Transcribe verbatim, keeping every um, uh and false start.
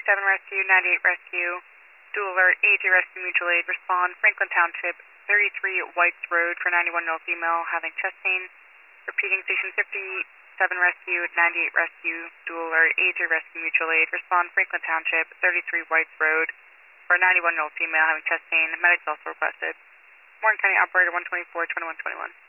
seven Rescue, ninety-eight Rescue, dual alert, A J Rescue Mutual Aid, respond, Franklin Township, thirty-three Whites Road for ninety-one male female having chest pain. Repeating, station fifty-seven Rescue, ninety-eight Rescue, dual alert, A J Rescue Mutual Aid, respond, Franklin Township, thirty-three Whites Road for ninety-one male female having chest pain. Medics also requested. Warren County Operator one twenty-four, twenty-one twenty-one.